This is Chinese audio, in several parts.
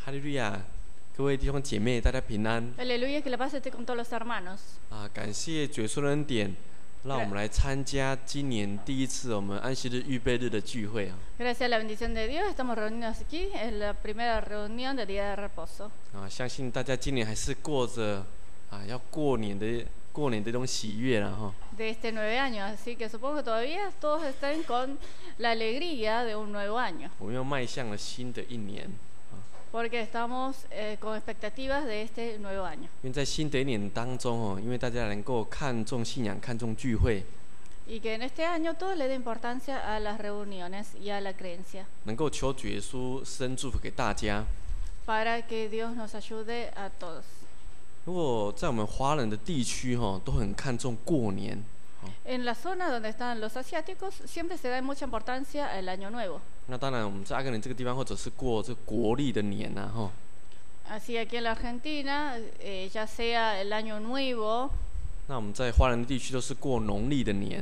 哈利路亚！各位弟兄姐妹，大家平安 Aleluya, que la paz esté con todos los hermanos. 啊！感谢主耶稣的恩典，让我们来参加今年第一次我们安息日预备日的聚会啊！ Gracias a la bendición de Dios, estamos reunidos aquí en la primera reunión del Día de Reposo. 啊，相信大家今年还是过着要过年的这种喜悦了哈。 De este 9 años, así que supongo que todavía todos están con la alegría de un nuevo año. 我们又迈向了新的一年， Porque estamos con expectativas de este nuevo año. 因为在新的一年当中哦，因为大家能够看重信仰、看重聚会， Y que en este año todo le dé importancia a las reuniones y a la creencia. 能够求主耶稣施恩祝福给大家。 Para que Dios nos ayude a todos. 如果在我们华人的地区哈，都很看重过年。 En la zona donde están los asiáticos siempre se da mucha importancia al Año Nuevo. 那当然，我们在阿根廷这个地方，或者是过这国历的年呐，哈。 Así aquí en la Argentina, ya sea el Año Nuevo 那我们在华人的地区都是过农历的年。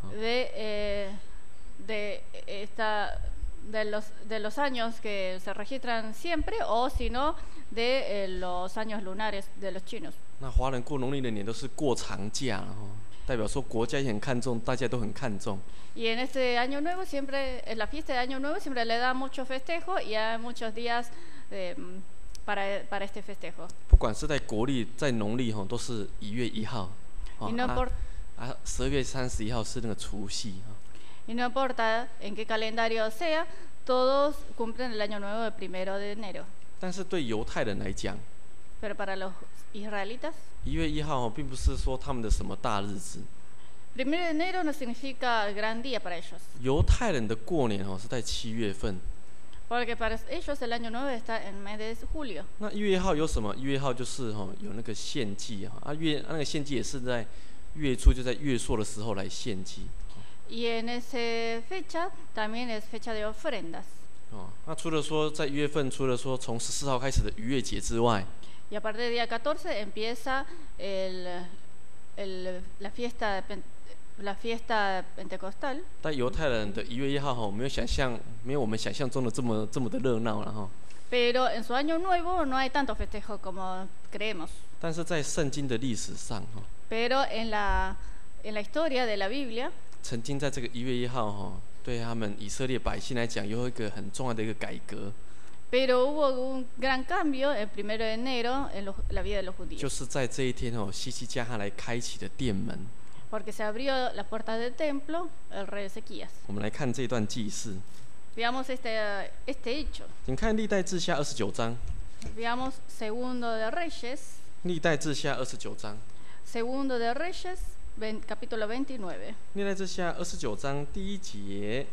de los años que se registran siempre o si no de los años lunares de los chinos. 那华人过农历的年都是过长假，哈，代表说国家也很看重，大家都很看重。 Y en este Año Nuevo siempre, en la fiesta de Año Nuevo siempre le da mucho festejo y hay muchos días para este festejo. 不管是在国历、在农历哈，都是1月1号。 Y no importa 12月31号是那个除夕哈。 Y no importa en qué calendario sea, todos cumplen el Año Nuevo el 1 de enero. 但是对犹太人来讲， Pero para los israelitas, 1月1号并不是说他们的什么大日子。 1 de enero no significa gran día para ellos. 犹太人的过年是在7月份。 Porque para ellos el Año Nuevo está en el mes de julio. 那1月1号有什么？1月1号就是有那个献祭那个献祭也是在月初，就在月朔的时候来献祭。 Y en esa fecha también es fecha de ofrendas. 那除了说在1月份，除了说从14号开始的逾越节之外， Y a partir del día 14 empieza la fiesta pentecostal. 但犹太人的1月1号没有我们想象中的这么的热闹了哈。 Pero en su Año Nuevo no hay tanto festejo como creemos. 但是在圣经的历史上 Pero en la historia de la Biblia, 曾经在这个1月1号对他们以色列百姓来讲，有一个很重要的一个改革。 pero hubo un gran cambio el 1 de enero en la vida de los 就 judíos. 是在这一天西西家他来开启的殿门。 Porque se abrió las puertas del templo el rey Ezequías. 我们来看这段记事。 Veamos este hecho. 请看历代志下29章。 Veamos Segundo de Reyes. 历代志下29章。 Segundo de Reyes, capítulo 29. 历代志下29章第1节。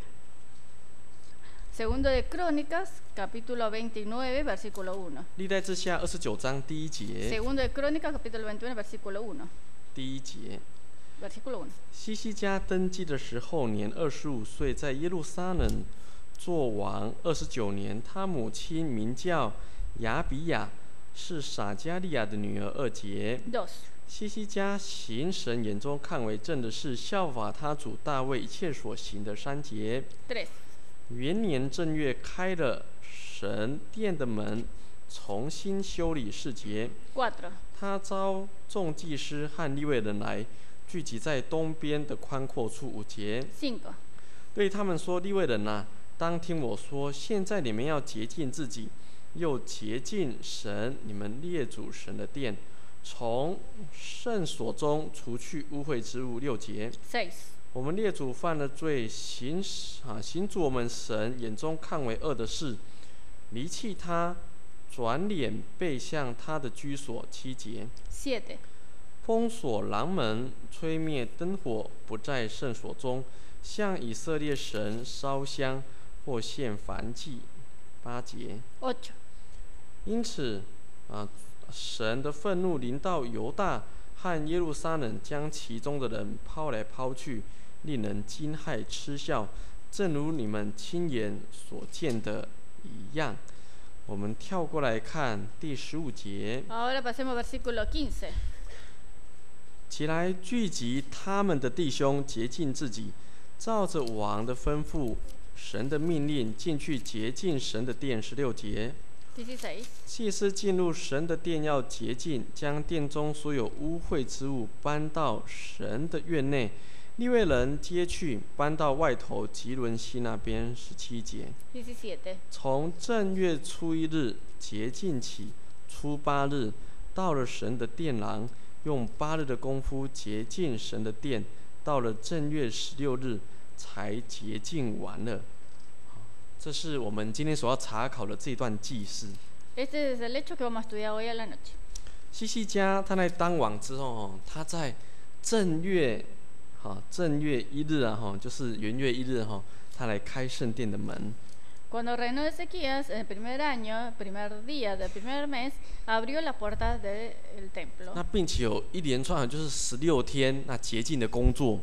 Segundo de Crónicas, capítulo 29, versículo 1. 历代志下29章第1节。 Segundo de Crónicas, capítulo 29, versículo 1. 第1节。 Versículo 1. 西西家登基的时候年25岁，在耶路撒冷做王29年。他母亲名叫亚比亚，是撒迦利亚的女儿2节。 2. 西西家行神眼中看为正的事，效法他主大卫一切所行的3节。 3. 元年正月开了神殿的门，重新修理4节。 4. 他召众祭司和利未人来，聚集在东边的宽阔处5节。 5. 对他们说：利未人啊，当听我说，现在你们要洁净自己，又洁净神你们列祖神的殿，从圣所中除去污秽之物6节。 6. 我们列祖犯了罪，行主我们神眼中看为恶的事，离弃他，转脸背向他的居所7节。 7. 封锁廊门，吹灭灯火，不在圣所中，向以色列神烧香或献燔祭8节。 8. 因此神的愤怒临到犹大和耶路撒冷，将其中的人抛来抛去，令人惊骇嗤笑，正如你们亲眼所见的一样。我们跳过来看第15节。 Ahora pasemos al versículo 15. 起来聚集他们的弟兄，洁净自己，照着王的吩咐，神的命令，进去洁净神的殿16节。 16. 祭司进入神的殿要洁净，将殿中所有污秽之物搬到神的院内。利未人接去，搬到外头吉伦西那边。17节。 17. 从正月初1日洁净起，初8日到了神的殿廊，用8日的功夫洁净神的殿，到了正月16日才洁净完了。这是我们今天所要查考的这段记事。 Este es el hecho que vamos a estudiar hoy a la noche. 希西家他在当王之后，他在正月1日就是元月1日他来开圣殿的门。 Cuando reinó Ezequías, en el primer año, primer día del primer mes, abrió las puertas del templo. 那并且有一连串就是16天那洁净的工作。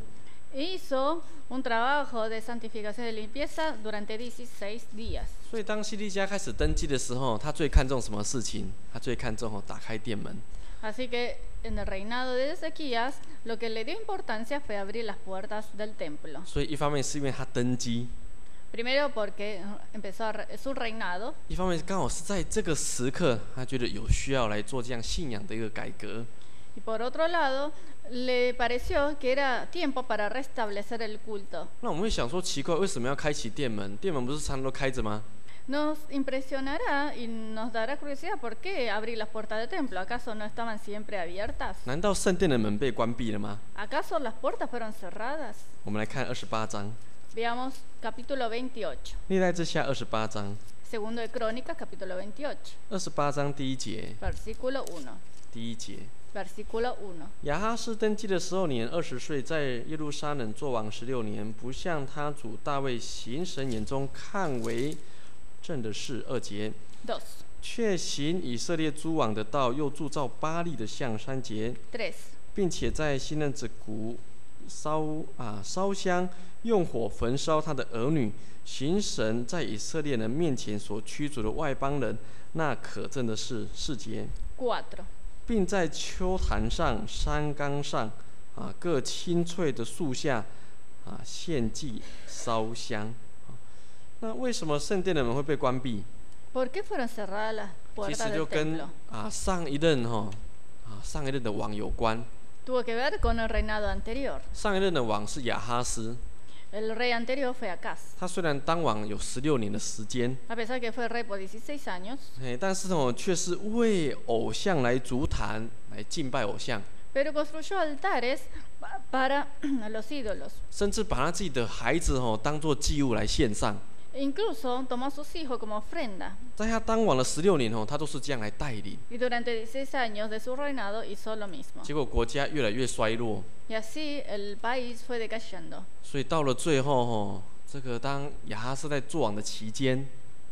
Hizo un trabajo de santificación y limpieza durante 16 días. 所以当希西家开始登基的时候，他最看重什么事情？他最看重打开殿门。 Así que en el reinado de Ezequías, lo que le dio importancia fue abrir las puertas del templo. 所以一方面是因为他登基， Primero porque empezó su reinado. 一方面刚好是在这个时刻，他觉得有需要来做这样信仰的一个改革。 Y por otro lado, le pareció que era tiempo para restablecer el culto. 那我们会想说，奇怪，为什么要开启殿门？殿门不是常常都开着吗？ Nos impresionará y nos dará curiosidad por qué abrir las puertas del templo. ¿Acaso no estaban siempre abiertas? 难道圣殿的门被关闭了吗？ ¿Acaso las puertas fueron cerradas? 我们来看28章， Veamos capítulo 28. 历代志下28章， Segundo de Crónicas, capítulo 28, 28章第1节， versículo 1. 第1节。 Versículo 1. 亚哈斯登基的12年，20岁，在耶路撒冷作王16年，不像他主大卫行神眼中看为正的事。2节。 2. 却行以色列诸王的道，又铸造巴力的像。3节。 3. 并且在西嫩子谷烧香，用火焚烧他的儿女，行神在以色列人面前所驱逐的外邦人那可憎的事。4节。 4. 并在丘坛上、山冈上各青翠的树下献祭烧香。那为什么圣殿的门会被关闭？ ¿Por qué fueron cerradas las 其 puertas 实就 del 跟 templo? 上一任的王有关。 Tuvo que ver con el reinado anterior. 上一任的王是亚哈斯， El rey anterior fue Acaz. 他虽然当王有16年的时间， A pesar que fue rey por 16 años, 但是却是为偶像来筑坛，来敬拜偶像， pero construyó altares para los ídolos. 甚至把他自己的孩子当作祭物来献上。 Incluso tomó a sus hijos como ofrenda. 在他当王的16年他都是这样来带领。 Y durante 16 años de su reinado hizo lo mismo. 结果国家越来越衰落， Y así el país fue decayendo. 所以到了最后这个当亚哈斯在作王的期间，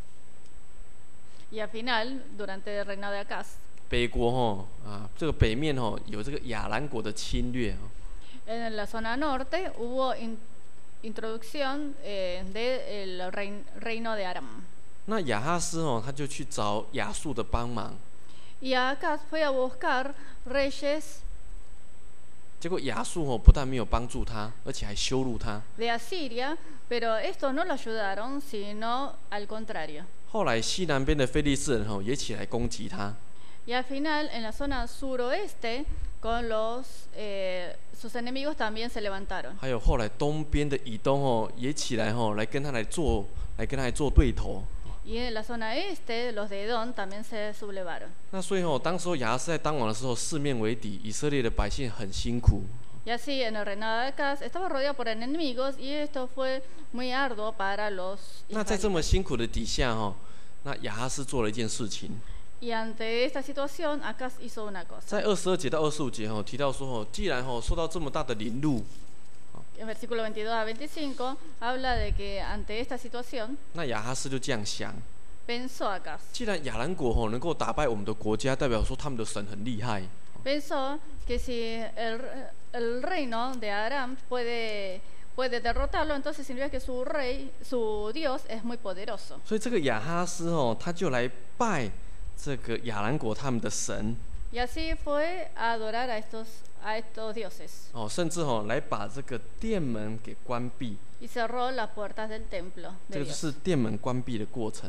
Y al final, durante el reinado de Acaz, 北国这个北面有这个亚兰国的侵略。 en la zona norte hubo introducción del reino de Aram. 那亚哈斯他就去找亚述的帮忙， Y Acaz fue a buscar reyes 结果亚述不但没有帮助他，而且还羞辱他。 de Asiria, pero estos no lo ayudaron, sino al contrario. 后来西南边的非利士人也起来攻击他。 Y al final, en la zona suroeste, con sus enemigos también se levantaron. 还有后来东边的以东也起来来跟他来做对头。 Y en la zona este, los de Edom también se sublevaron. 那所以当时亚哈斯在当王的时候，四面为敌，以色列的百姓很辛苦。 Y así, en el reinado de Acaz, estaba rodeado por enemigos y esto fue muy arduo para los 那在这么 israelitas. 辛苦的底下那亚哈斯做了一件事情， Y ante esta situación, Acaz hizo una cosa. 在22节到25节提到说既然受到这么大的凌辱， En versículo 22 a 25 habla de que ante esta situación 那亚哈斯就这样想： pensó Acaz. 既然亚兰国能够打败我们的国家，代表说他们的神很厉害。 Pensó que si el reino de Aram puede derrotarlo, entonces significa que su Dios es muy poderoso. 所以这个亚哈斯他就来拜这个亚兰国他们的神， Y así fue a adorar a estos dioses. 甚至来把这个殿门给关闭。 Y cerró las puertas del templo 这 de 个就 Dios. 是殿门关闭的过程。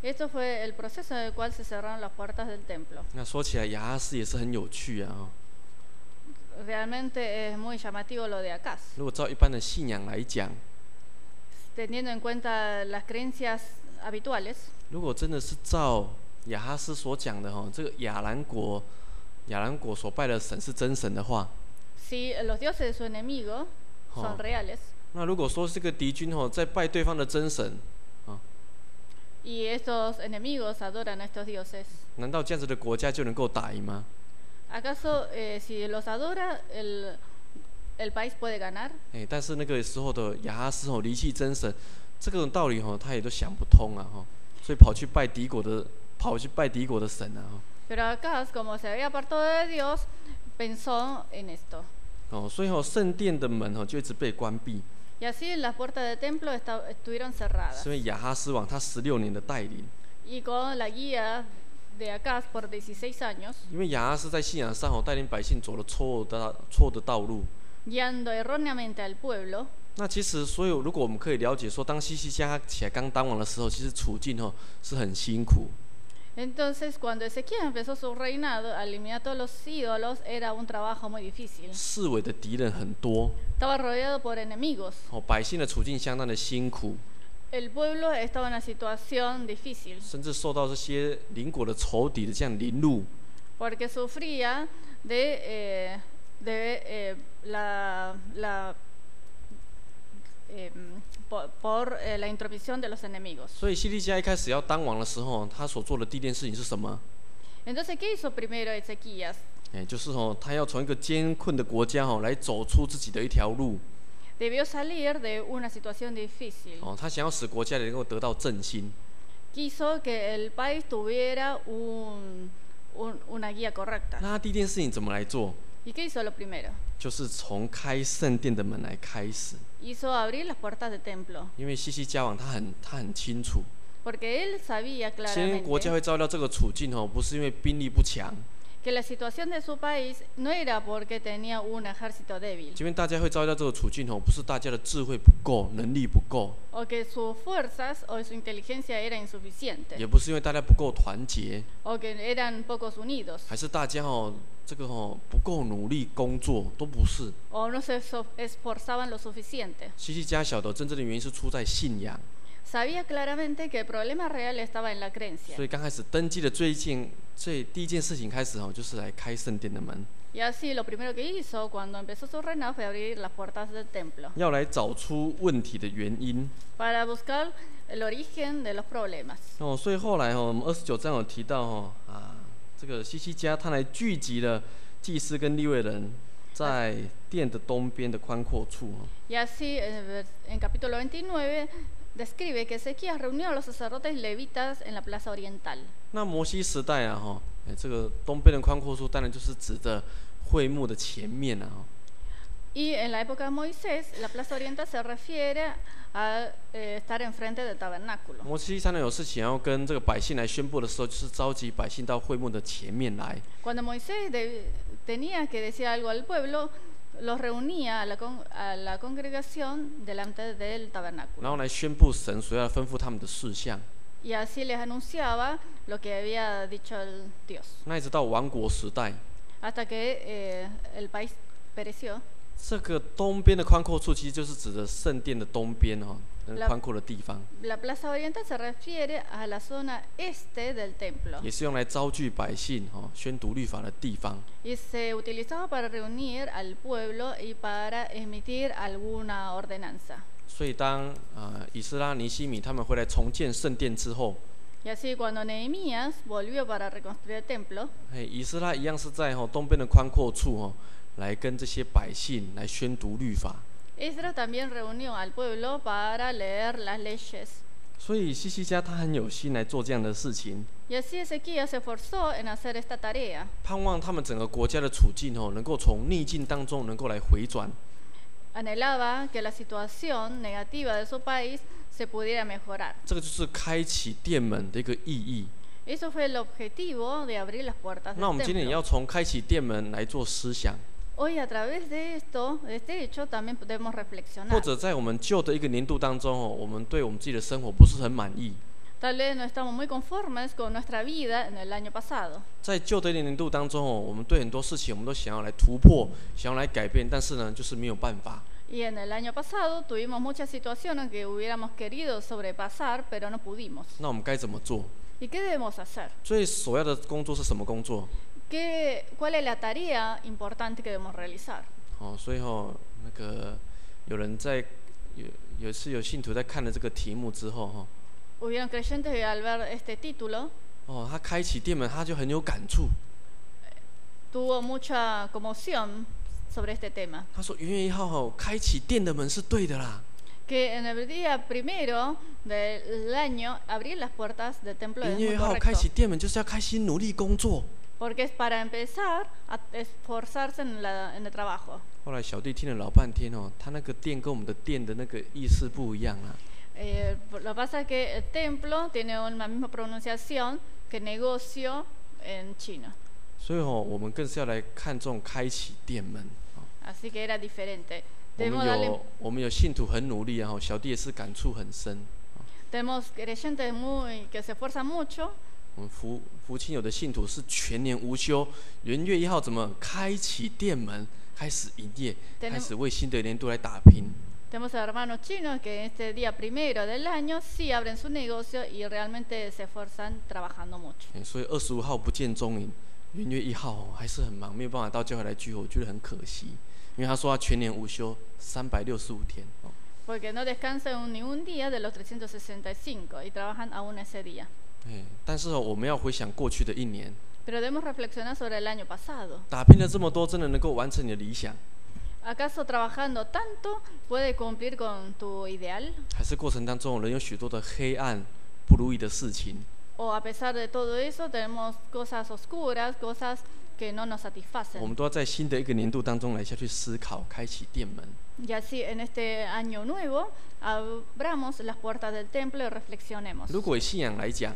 Esto fue el proceso en el cual se cerraron las puertas del templo. 那说起来，亚哈斯也是很有趣啊。 Realmente es muy llamativo lo de Acaz. 如果照一般的信仰来讲， Teniendo en cuenta las creencias habituales, 如果真的是照亚哈斯所讲的这个亚兰国所拜的神是真神的话， si los dioses de su enemigo son reales, 那如果说这个敌军在拜对方的真神， y estos enemigos adoran a estos dioses, 难道这样子的国家就能够打赢吗？ ¿acaso si los adora el país puede ganar? 但是那个时候的亚哈斯离弃真神，这个道理他也都想不通啊所以跑去拜敌国的神啊 Pero Acaz, como se había apartado de Dios, pensó en esto. 所以圣殿的门就一直被关闭， Y así las puertas del templo estuvieron cerradas. 是因为亚哈斯王他16年的带领， Y con la guía de Acaz por 16 años, 因为亚哈斯在信仰上带领百姓走了错的道路。 guiando erróneamente al pueblo. 那其实，所以如果我们可以了解说，当西西家起来刚当王的时候，其实处境是很辛苦。 Entonces, cuando Ezequiel empezó su reinado, al eliminar todos los ídolos, era un trabajo muy difícil. 四围的敌人很多， Estaba rodeado por enemigos. 百姓的处境相当的辛苦， El pueblo estaba en una situación difícil, 甚至受到这些邻国的仇敌的这样凌辱。 porque sufría de por la intromisión de los enemigos. 所以西利家一开始要当王的时候，他所做的第一件事情是什么？ Entonces, ¿qué hizo primero Ezequías? 就是他要从一个艰困的国家来走出自己的一条路。 Debió salir de una situación difícil. 他想要使国家能够得到振兴。 Quiso que el país tuviera una guía correcta. 那他第一件事情怎么来做？ ¿Y qué hizo lo primero? 就是从开圣殿的门来开始。 Hizo abrir las puertas del templo. 因为西西家王他很清楚， Porque él sabía 今天国家 claramente 会遭到这个处境不是因为兵力不强， que la situación de su país no era porque tenía un ejército débil 今天大家会遭到这个处境不是大家的智慧不够，能力不够， o que sus fuerzas o su inteligencia era insuficiente 也不是因为大家不够团结， o que eran pocos unidos 还是大家这个不够努力工作，都不是。 o no se esforzaban lo suficiente. 西西家晓得真正的原因是出在信仰， Sabía claramente que el problema real estaba en la creencia. 所以刚开始登基的第一件事情开始就是来开圣殿的门， Y así lo primero que hizo cuando empezó su reinado fue abrir las puertas del templo 要来找出问题的原因。 para buscar el origen de los problemas. 所以后来我们29章有提到这个西西家他来聚集了祭司跟利未人，在殿的东边的宽阔处。 Y así en capítulo 29 describe que Ezequías reunió a los sacerdotes levitas en la plaza oriental. 那摩西时代这个东边的宽阔处当然就是指着会幕的前面 Y en la época de Moisés, la plaza oriental se refiere a estar enfrente del tabernáculo. 摩西常常有事情要跟这个百姓来宣布的时候，就是召集百姓到会幕的前面来。 Cuando Moisés tenía que decir algo al pueblo, los reunía a la congregación delante del 然 tabernáculo. 后来宣布神所要吩咐他们的事项。 Y así les anunciaba lo que había dicho el Dios. 那一直到亡国时代， Hasta que el país pereció. 这个东边的宽阔处其实就是指的圣殿的东边那宽阔的地方， La plaza oriental se refiere a la zona este del templo. 也是用来招聚百姓宣读律法的地方。 Y se utilizaba para reunir al pueblo y para emitir alguna ordenanza. 所以当以斯拉、尼希米他们回来重建圣殿之后， Y así cuando Nehemías volvió para reconstruir el templo, 以斯拉一样是在东边的宽阔处来跟这些百姓来宣读律法。 Esdras también reunió al pueblo para leer las leyes. 所以西西家他很有心来做这样的事情， Y así Ezequías se esforzó en hacer esta tarea. 盼望他们整个国家的处境能够从逆境当中能够来回转。 Anhelaba que la situación negativa de su país se pudiera mejorar. 这个就是开启殿门的一个意义。 Eso fue el objetivo de abrir las puertas 那我 del 们今天也 templo. 要从开启殿门来做思想， Hoy a través de esto, de este hecho, también podemos 或 reflexionar. 者在我们旧的一个年度当中我们对我们自己的生活不是很满意， Tal vez no estamos muy conformes con nuestra vida en el año pasado. 在旧的年度当中我们对很多事情我们都想要来突破，想要来改变，但是呢，就是没有办法。 Y en el año pasado tuvimos muchas situaciones que hubiéramos querido sobrepasar, pero no pudimos. 那我们该怎么做？ ¿Y qué debemos hacer? 最首要的工作是什么工作？ ¿Cuál es la tarea importante que debemos realizar? 所以那个有人在有一次有信徒在看了这个题目之后 Hubieron creyentes que al ver este título 他开启店门，他就很有感触。 tuvo mucha conmoción sobre este tema. 他说：“元月1号开启店的门是对的啦。 Que en el día primero del año abrir las puertas del templo es 元月 muy 1号开启 correcto. 店门就是要开心努力工作。” Porque es para empezar a esforzarse en el trabajo. 后来小弟听了老半天他那个店跟我们的店的那个意思不一样啊。 Lo que pasa es que el templo tiene una misma pronunciación que negocio en chino. 所以我们更是要来看重开启店门。 Así que era diferente. 我们有信徒很努力啊，小弟也是感触很深。 Tenemos creyentes que se esfuerzan mucho. 我们福清有的信徒是全年无休，元月1号怎么开启店门，开始营业，开始为新的年度来打拼。 Tenemos hermanos chinos que este día primero del año sí abren su negocio y realmente se esfuerzan trabajando mucho. 所以25号不见踪影，元月1号还是很忙，没有办法到教会来聚会，我觉得很可惜。因为他说他全年无休365天。 Porque no descansan ni un día de los 365 y trabajan aún ese día. 但是我们要回想过去的一年， Pero debemos reflexionar sobre el año pasado. 打拼了这么多，真的能够完成你的理想？ ¿Acaso trabajando tanto puede cumplir con tu ideal? 还是过程当中仍有许多的黑暗、不如意的事情？ ¿O a pesar de todo eso tenemos cosas oscuras, cosas que no nos 我 satisfacen? 们都要在新的一个年度当中来下去思考，开启店门。 Y así en este año nuevo abramos las puertas del templo y reflexionemos. 如果以信仰来讲，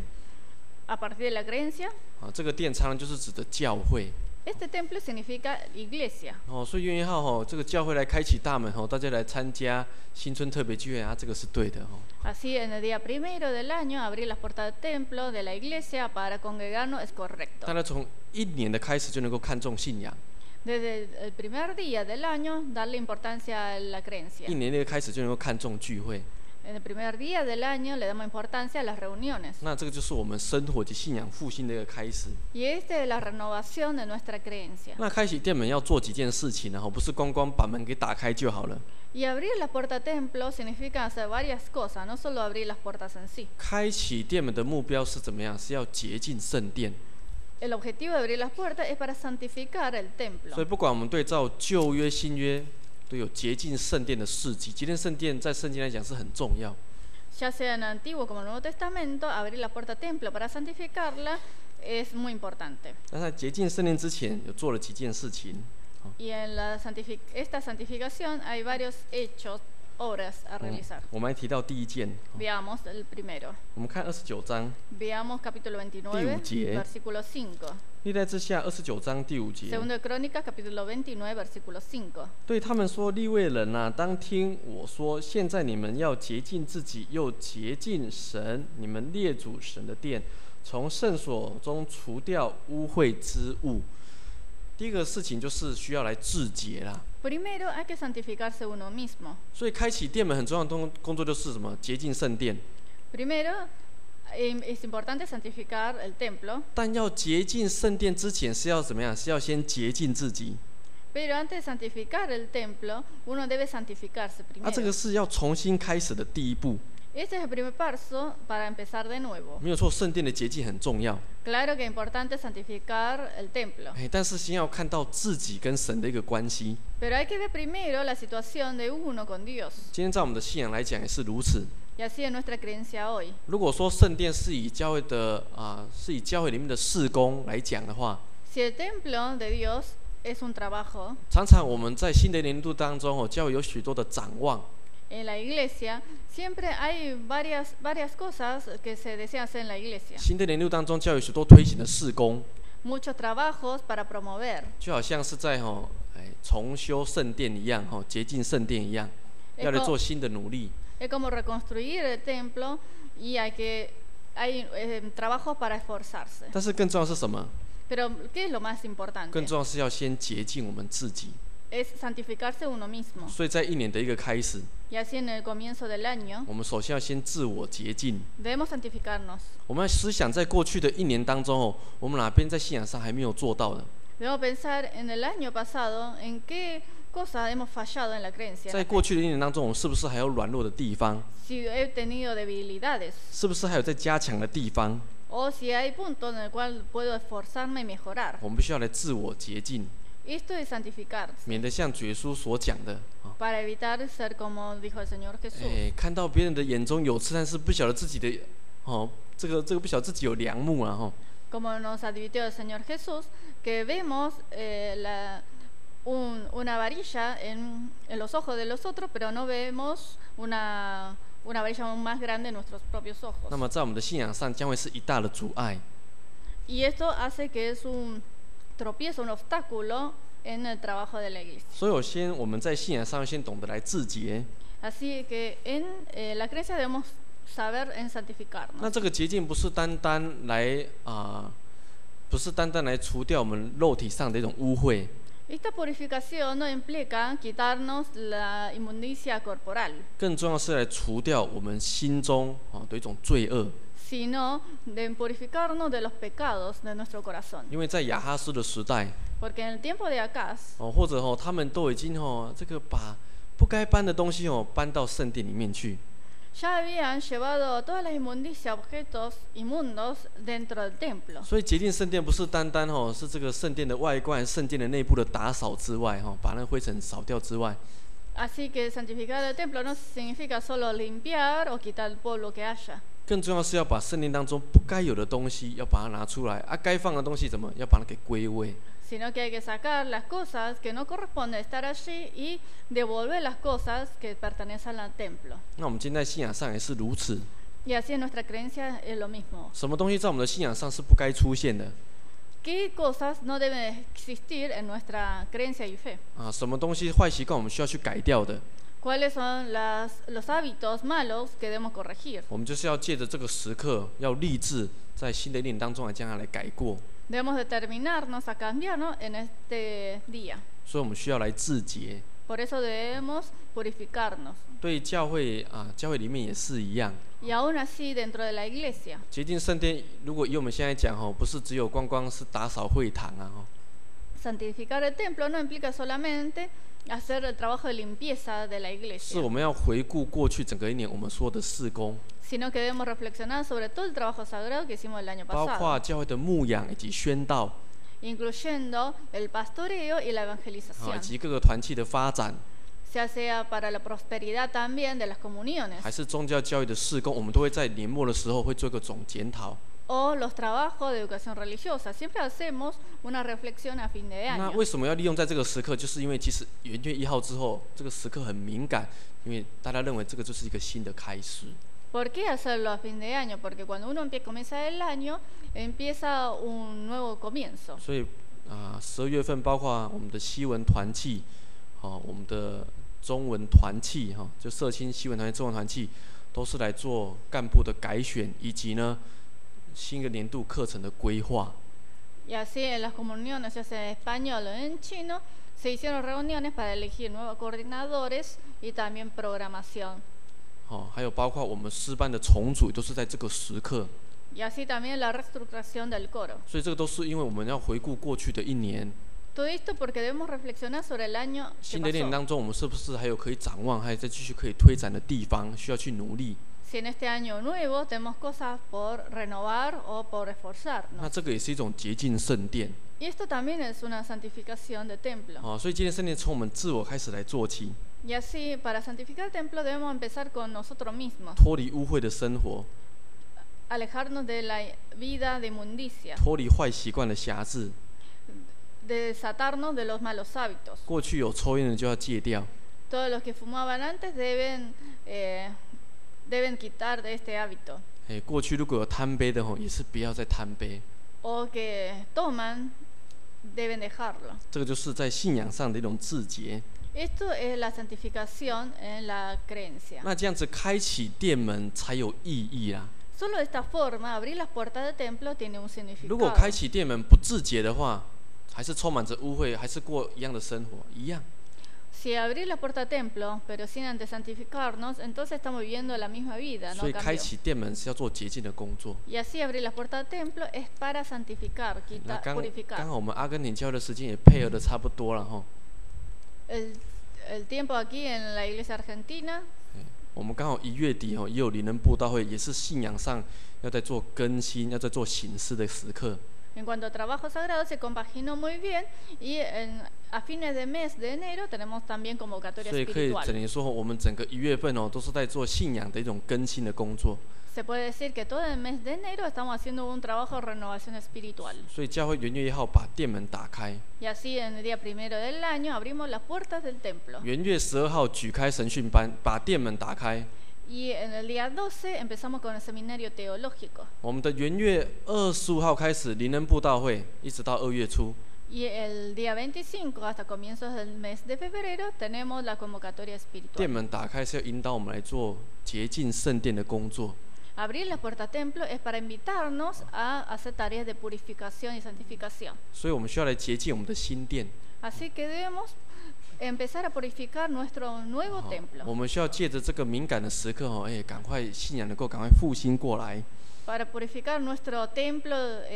A partir de la creencia, 这个店常常就是指的教会。 este templo significa iglesia. 所以元月1号这个教会来开启大门大家来参加新春特别聚会这个是对的 Así en el día primero del año abrir las puertas del templo de la iglesia para congregarnos es correcto. 大家从一年的开始就能够看重信仰， Desde el primer día del año darle importancia a la creencia. 一年的开始就能够看重聚会。 En el primer día del año le damos importancia a las reuniones. 那这个就是我们生活及信仰复兴的一个开始。 Y esta es la renovación de nuestra creencia. 那开启店门要做几件事情呢？不是光光把门给打开就好了。 Y abrir la puerta del templo significa hacer varias cosas, no solo abrir las puertas en sí. 开启店门的目标是怎么样？是要洁净圣殿。 El objetivo de abrir las puertas es para santificar el templo. 所以不管我们对照旧约、新约，都有洁净圣殿的事迹。洁净圣殿在圣经来讲是很重要。 Ya sea en el Antiguo como en el Nuevo Testamento, abrir la puerta del templo para santificarla es muy importante. 但在洁净圣殿之前，有做了几件事情。 Y en esta santificación hay varios hechos, obras a realizar. 我们来提到第一件。 Veamos el primero. 我们看29章 Veamos capítulo 29, 5节。 versículo 5. 历代志下29章第5节。 Segundo de Crónicas, capítulo 29, versículo 5. 对他们说：“利未人啊，当听我说，现在你们要洁净自己，又洁净神，你们列祖神的殿，从圣所中除掉污秽之物。”第一个事情就是需要来自洁啦。 Primero hay que santificarse uno mismo. 所以开启店门很重要的工作就是什么？洁净圣殿。 Primero es importante santificar el templo. 但要洁净圣殿之前是要怎么样？是要先洁净自己。 Pero antes de santificar el templo, uno debe santificarse 这 primero. 个是要重新开始的第一步。 Este es el primer paso para empezar de nuevo. 没有错，圣殿的洁净很重要。 Claro que es importante santificar el templo. 但是先要看到自己跟神的一个关系。 Pero hay que ver primero la situación de uno con Dios. 今天在我们的信仰来讲也是如此。 Y así es nuestra creencia hoy. 如果说圣殿是以教会的是以教会里面的事工来讲的话， Si el templo de Dios es un trabajo, 常常我们在新的年度当中教会有许多的展望。 en la iglesia siempre hay varias cosas que se desean hacer en la iglesia. 新的年度当中，教会有许多推行的事工， Muchos trabajos para promover. 就好像是在重修圣殿一样，洁净圣殿一样，要来做新的努力。 Es como reconstruir el templo y hay que hay trabajo para esforzarse. 但是更重要是什么？ Pero ¿qué es lo más 更 importante? 重要是要先洁净我们自己。 Es santificarse uno mismo. 所以在一年的一个开始， Y así en el comienzo del año 我们首先要先自我洁净。 debemos santificarnos. 我们要思想在过去的一年当中我们哪边在信仰上还没有做到的？ Debemos pensar en el año pasado en qué cosas hemos fallado en la creencia. 在过去的一年当中，我们是不是还有软弱的地方？ Si he tenido debilidades 是不是还有在加强的地方？ o si hay puntos en el cual puedo esforzarme y mejorar. 我们必须要来自我洁净， Esto es santificarse 免得像主耶稣所讲的 para evitar ser como dijo el Señor Jesús. 看到别人的眼中有刺，但是不晓得自己的这个不晓得自己有梁木啊 Como nos advirtió el Señor Jesús, que vemos una varilla en los ojos de los otros, pero no vemos una varilla aún más grande en nuestros propios ojos. 那么在我们的信仰上将会是一大的阻碍。 Y esto hace que es un tropiezo, un obstáculo en el trabajo de la iglesia. 所以我们在信仰上先懂得来自洁。 Así que en la creencia debemos saber en santificarnos. 那这个洁净不是单单来除掉我们肉体上的一种污秽， Esta purificación no implica quitarnos la inmundicia corporal, 更重要是来除掉我们心中的一种罪恶。 sino de purificarnos de los pecados de nuestro corazón. 因为在亚哈斯的时代， Porque en el tiempo de Acaz, 或者他们都已经这个把不该搬的东西搬到圣殿里面去。 ya habían llevado todas las inmundicias, objetos inmundos dentro del templo. 所以洁净圣殿不是单单是这个圣殿的外观、圣殿的内部的打扫之外把那个灰尘扫掉之外， Así que santificar el templo no significa solo limpiar o quitar el polvo que haya, 更重要是要把圣殿当中不该有的东西要把它拿出来该放的东西要把它给归位。 sino que hay que sacar las cosas que no corresponden estar allí y devolver las cosas que pertenecen al templo. 那我们今天在信仰上也是如此， Y así en nuestra creencia es lo mismo. 什么东西在我们的信仰上是不该出现的 ¿Qué cosas no deben existir en nuestra creencia y fe? 什么东西坏习惯我们需要去改掉的， ¿Cuáles son los hábitos malos que debemos corregir? 我们就是要借着这个时刻，要立志在新的一年当中将它来改过。 Debemos determinarnos a cambiarnos en este día. 所以我们需要来自洁。 Por eso debemos purificarnos. 对教会教会里面也是一样。 Y aún así dentro de la iglesia. 洁净圣殿，如果以我们现在讲不是只有光是打扫会堂 Santificar el templo no implica solamente hacer el trabajo de limpieza de la 是 iglesia, 我们要回顾过去整个一年我们所有的事工， sino que debemos reflexionar sobre todo el trabajo sagrado que hicimos el año 包括 pasado, 教会的牧养以及宣道 incluyendo el pastoreo y la 以 evangelización, 及各个团契的发展， ya sea para la prosperidad también de las comuniones 还是宗教教育的事工，我们都会在年末的时候会做一个总检讨。 o los trabajos de educación religiosa. Siempre hacemos una reflexión a fin de 那 año. 为什么要利用在这个时刻？就是因为其实元月1号之后，这个时刻很敏感，因为大家认为这个就是一个新的开始。 ¿Por qué hacerlo a fin de año? Porque cuando uno comienza el año, empieza un nuevo comienzo. 所以12月份包括我们的西文团契，我们的中文团契就社青西文团契、中文团契，都是来做干部的改选，以及呢新的年度课程的规划。 Y así en las comuniones, ya sea en español o en chino, se hicieron reuniones para elegir nuevos coordinadores y también programación. 还有包括我们诗班的重组，都是在这个时刻。 Y así también la reestructuración del coro. 所以这个都是因为我们要回顾过去的一年， Todo esto porque debemos reflexionar sobre el año que 新的一年 pasó. 当中，我们是不是还有可以展望，还有再继续可以推展的地方，需要去努力？ Si en este año nuevo tenemos cosas por renovar o por 那 esforzarnos. 这个也是一种洁净圣殿。 Y esto también es una santificación de templo. 所以今天圣殿从我们自我开始来做起， Y así, para santificar el templo debemos empezar con nosotros mismos. 脱离污秽的生活， Alejarnos de la vida de inmundicia. 脱离坏习惯的辖制。 De desatarnos de los malos hábitos. 过去有抽烟的就要戒掉， Todos los que fumaban antes deben quitar de este hábito. 过去如果有贪杯的也是不要再贪杯。 O que toman, deben dejarlo. 这个就是在信仰上的一种自洁。 Esto es la santificación en la creencia. 那这样子开启殿门才有意义啦。 Solo de esta forma, abrir las puertas del templo tiene un 如果开 significado. 启店门不自洁的话，还是充满着污秽，还是过一样的生活，一样。 Si abrir la puerta del templo, pero sin antes santificarnos, entonces estamos viviendo la misma vida, 所 no 以开 cambió. 启店门是要做洁净的工作。 Y así abrir la puerta del templo es para santificar, 那 quitar, 刚 purificar. 好我们阿根廷教会的时间也配合的差不多了哈。 El tiempo aquí en la iglesia argentina, 我们刚好1月底也有灵人布道会，也是信仰上要在做更新，要在做醒思的时刻。 en cuanto a trabajo sagrado, se compaginó muy bien y a fines de mes de enero tenemos también convocatoria 所以可以 espiritual. 等于说，我们整个1月份都是在做信仰的一种更新的工作。 Se puede decir que todo el mes de enero estamos haciendo un trabajo de renovación espiritual. 所以教会元月1号把店门打开， Y así en el día 1 del año abrimos las puertas del templo. 元月12号举开神训班，把店门打开。 Y en el día 12 empezamos con el seminario teológico. 我们的元月25号开始灵人布道会，一直到2月初。 Y el día 25 hasta comienzos del mes de febrero tenemos la convocatoria 店 espiritual. 门打开是要引导我们来做洁净圣殿的工作。 Abrir las puertas del templo es para invitarnos a hacer tareas de purificación y santificación. 所以我们需要来洁净我们的新殿。 Así que debemos empezar a purificar nuestro nuevo 我 templo 们需要借着这个敏感的时刻赶快信仰能够赶快复兴过来。 para purificar nuestro templo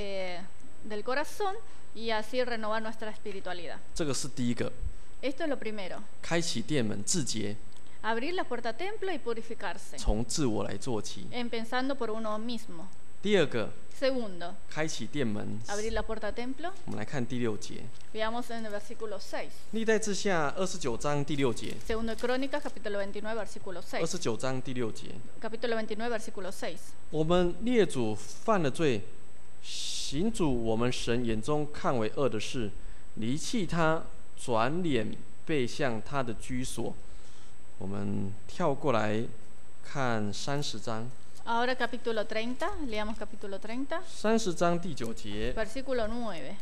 del corazón y así renovar nuestra espiritualidad. 这个是第一个， Esto es lo primero. 开启店门自洁， Abrir la puerta del templo y purificarse, 从自我来做起。 empezando por uno mismo. 第二个， Segundo, 开启店门， abrir la puerta del templo. 我们来看第6节， Veamos en el versículo 6. 历代志下29章第6节， Segundo de Crónicas, capítulo 29, versículo 6. 29章第6节， Capítulo 29, versículo 6. 我们列祖犯了罪，行主我们神眼中看为恶的事，离弃他，转脸背向他的居所。我们跳过来看30章。 Ahora capítulo 30, leamos capítulo 30, 30章第9节， versículo 9.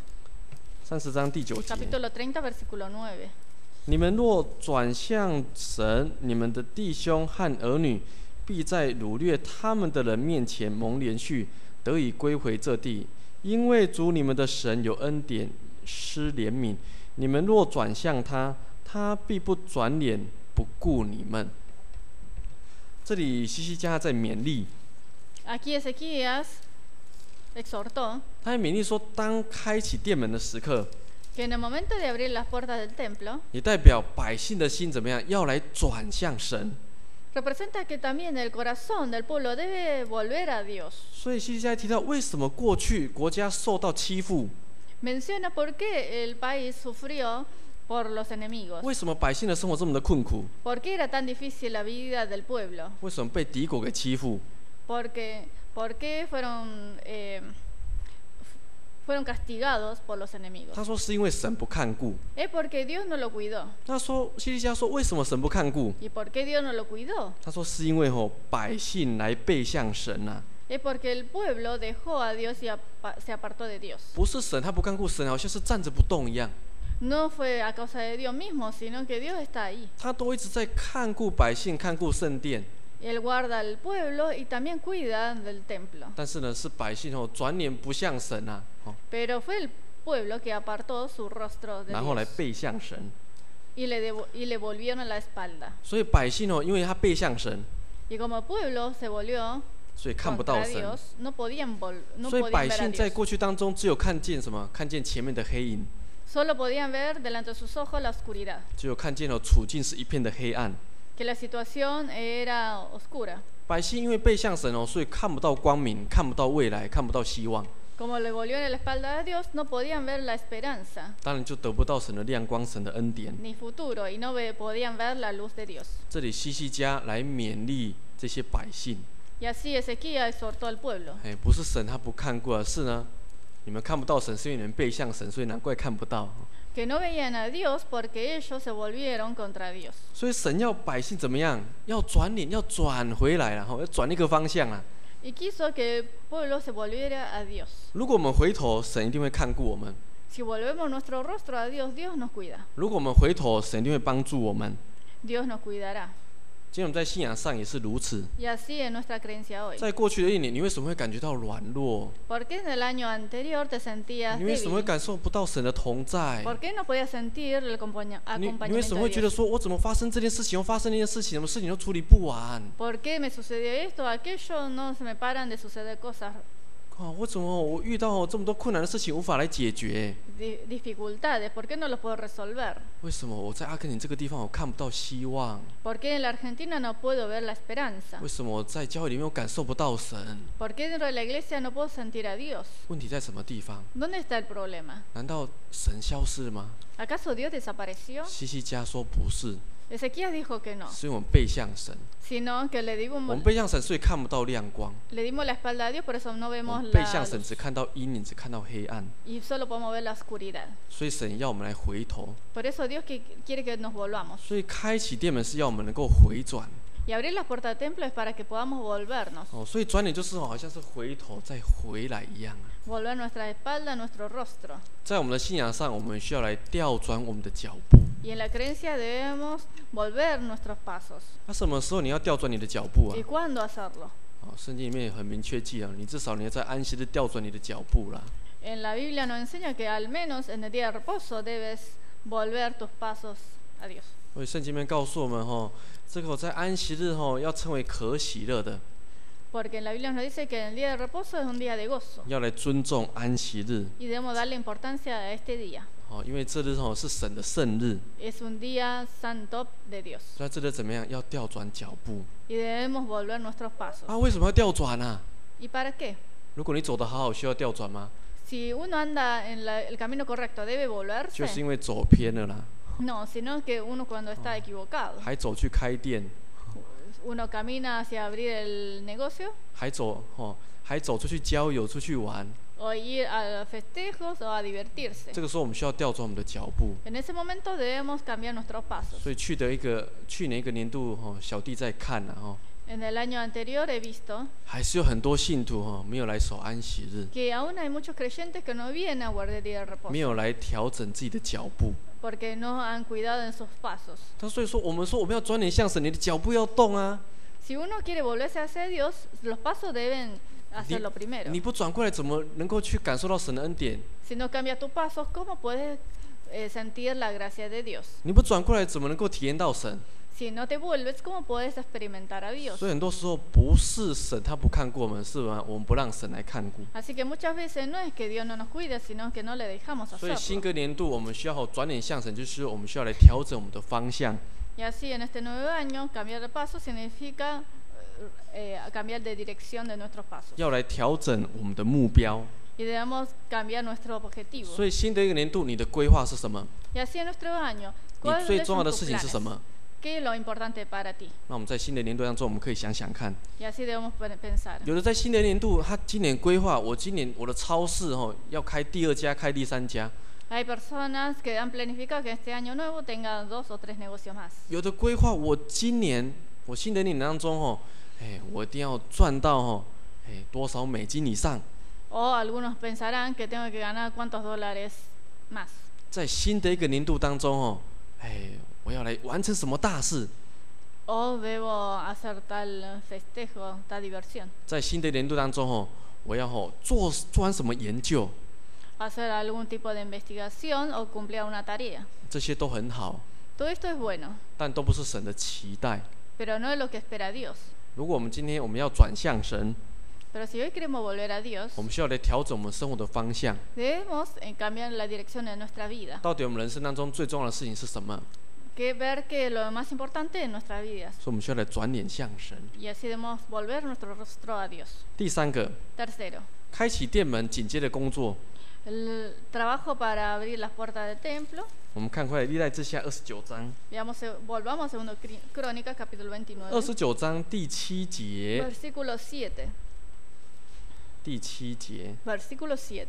30章第9节。 Capítulo 30, versículo 9. 你们若转向神，你们的弟兄和儿女，必在掳掠他们的人面前蒙连续，得以归回这地。因为主你们的神有恩典，施怜悯。你们若转向他，他必不转脸不顾你们。这里西西家在勉励， Aquí Ezequías exhortó 他在勉励说，当开启店门的时刻， que en el momento de abrir las puertas del templo, 也代表百姓的心怎么样，要来转向神。 representa que también el corazón del pueblo debe volver a Dios. 所以西西家提到，为什么过去国家受到欺负？ Menciona por qué el país sufrió por los enemigos. 为什么百姓的生活这么的困苦？ ¿Por qué era tan difícil la vida del pueblo? 为什么被敌国给欺负？ ¿Por qué fueron castigados por los enemigos? 他说是因为神不看顾。 Es porque Dios no lo cuidó. 他说西西家说，为什么神不看顾？ ¿Y por qué Dios no lo cuidó? 他说是因为百姓来背向神呐、 Es porque el pueblo dejó a Dios y se apartó de Dios. 不是神他不看顾，神好像是站着不动一样， No fue a causa de Dios mismo, sino que Dios está ahí. 他都一直在看顾百姓，看顾圣殿。 Él guarda al pueblo y también cuida del templo. 但是呢，是百姓转脸不向神啊， Pero fue el pueblo que apartó su rostro de 然后来 Dios 背向神。 y le volvieron la espalda. 所以百姓因为他背向神， Y como el pueblo se volvió 所以看不到 contra 神。 Dios, no podían 所以 ver 百 a 姓在 Dios. 过去当中只有看见什么？看见前面的黑影， Solo podían ver delante de sus ojos la oscuridad, 只有看见处境是一片的黑暗。 que la situación era oscura. 百姓因为背向神所以看不到光明，看不到未来，看不到希望， Como le volvieron la espalda a Dios, no podían ver la esperanza 当然就得不到神的亮光、神的恩典。 ni futuro y no podían ver la luz de Dios. 这里西西家来勉励这些百姓， Y así Ezequías exhortó al pueblo. 不是神他不看过，是呢，你们看不到神，是因为你们背向神，所以难怪看不到。 Que no veían a Dios porque ellos se volvieron contra Dios. 所以神要百姓怎么样？要转脸，要转回来了，要转一个方向啊。 Y quiso que el pueblo se volviera a Dios. 如果我们回头，神一定会看顾我们； Si volvemos nuestro rostro a Dios, Dios nos cuida. 如果我们回头，神一定会帮助我们。 Dios nos cuidará. 今天我们在信仰上也是如此。 Y así en nuestra creencia hoy. 在过去的一年，你为什么会感觉到软弱？ ¿Por qué en el año anterior te sentías 你为什么会 débil? 感受不到神的同在？ ¿Por qué no podías sentir el 你为 acompañamiento 什么 de 会觉得 Dios? 说，我怎么发生这件事情，又发生那件事情，什么事情都处理不完？ ¿Por qué me sucedió esto, aquello? No se me paran de suceder cosas, 我怎么我遇到这么多困难的事情无法来解决？ dificultades. ¿Por qué no los puedo resolver? 为什么我在阿根廷这个地方我看不到希望？ ¿Por qué en la Argentina no puedo ver la esperanza? 为什么我在教会里面我感受不到神？ ¿Por qué dentro de la iglesia no puedo sentir a Dios? 问题在什么地方？ ¿Dónde está el problema? 难道神消失了吗？ ¿Acaso Dios desapareció? 西西家说不是， Ezequías dijo que no, 是因为我们背向神， sino que 我们背向神，所以看不到亮光。 le dimos la espalda a Dios, por eso no 我 vemos 们背 la 向神， luz 只看到阴影，只看到黑暗。 y solo podemos ver la oscuridad. 所以神要我们来回头， Por eso Dios quiere que nos volvamos. 所以开启殿门是要我们能够回转。 Y abrir las puertas del templo es para que podamos volvernos, 所以转脸就是好像是回头再回来一样。 volver nuestra espalda, nuestro rostro. 在我们的信仰上，我们需要来调转我们的脚步。 Y en la creencia debemos volver nuestros pasos. 那什么时候你要调转你的脚步啊？ ¿Y cuándo hacerlo? 圣经里面也很明确记啊，你至少你要在安息日调转你的脚步啦。 En la Biblia nos enseña que al menos en el día de reposo debes volver tus pasos a Dios. 所以圣经里面告诉我们这个在安息日要称为可喜乐的， Porque en la Biblia nos dice que el día de reposo es un día de gozo 要来尊重安息日。 y debemos darle importancia a este día. 因为这日是神的圣日， Es un día santo de Dios 所以这日怎么样？要调转脚步。 y debemos volver nuestros pasos. 为什么要调转啊？ ¿Y para qué? 如果你走得好好，需要调转吗？ Si uno anda en el camino correcto, ¿debe 就是 volverse? 因为走偏了啦， No, sino que uno cuando está equivocado, 还走去开店， uno camina hacia abrir el negocio 还走出去郊游、出去玩。 o ir a festejos o a divertirse. 这个时候我们需要调转我们的脚步。 En ese momento debemos cambiar nuestros pasos. 所以去年一个年度小弟在看 En el año anterior he visto 还是有很多信徒没有来守安息日， que aún hay muchos creyentes que no vienen a guardar el día de 没 reposo 有来调整自己的脚步。 porque no han cuidado en sus pasos. 所以说我们要转脸向神，你的脚步要动啊！ Si uno quiere volverse hacia Dios, los pasos deben hacerlo primero. 你不转过来，怎么能够去感受到神的恩典？ Si no cambia tus pasos, ¿cómo puedes sentir la gracia de Dios? 你不转过来，怎么能够体验到神？ Si no te vuelves, ¿cómo puedes experimentar a Dios? 所以很多时候不是神他不看顾我们，是吗？我们不让神来看顾。 Así que muchas veces no es que Dios no nos cuide, sino que no le dejamos 所以新 hacerlo. 个年度我们需要转脸向神，就是我们需要来调整我们的方向。 Y así en este nuevo año, cambiar de paso significa cambiar de dirección de nuestros pasos. 要来调整我们的目标。 Y debemos cambiar nuestro objetivo. 所以新的一个年度，你的规划是什么？ Y así en nuestro año, 你 ¿cuáles 最重要 son 的 tus 事情是 planes? 什么？ ¿Qué es lo importante para ti? 那我们在新的年度当中，我们可以想想看。 Y así debemos pensar. 有的在新的年度，他今年规划，我今年我的超市要开第2家，开第3家。 Hay personas que han planificado que este año nuevo tenga 2 o 3 negocios más. 有的规划，我新的一年当中我一定要赚到多少美金以上。 O algunos pensarán que tengo que ganar cuántos dólares más. 在新的一个年度当中我要来完成什么大事？ O debo hacer tal festejo, tal diversión. 在新的年度当中我要做完什么研究？ Hacer algún tipo de investigación o cumplir una tarea. 这些都很好， Todo esto es bueno, 但都不是神的期待。 pero no es lo que espera Dios. 如果我们今天我们要转向神， Pero si hoy queremos volver a Dios, 我们需要来调整我们生活的方向。 debemos cambiar la dirección de nuestra vida. 到底我们人生当中最重要的事情是什么？ Que ver que lo más importante en nuestra vida. 所以我们需要来转脸向神。 Y así debemos volver nuestro rostro a Dios. 第3个， Tercero, 开启殿门紧接的工作。 el trabajo para abrir las puertas del templo. 我们看回来历代志下29章， Volvamos a 2 Crónicas, capítulo 29, 29章第7节， versículo 7. 第7节， Versículo 7.